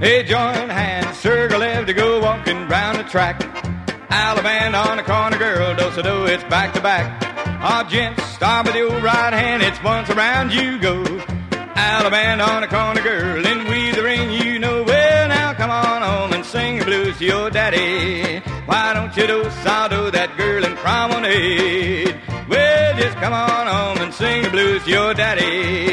Hey, join hands, circle left to go walking round the track. Alabama on the corner, girl, do-so-do, it's back to back. Ah, gents, start with your right hand, it's once around you go. Alabama on the corner, girl, and weave the ring, you know. Well, now come on home and sing the blues to your daddy. Why don't you do-so-do that girl in promenade? Well, just come on home and sing the blues to your daddy.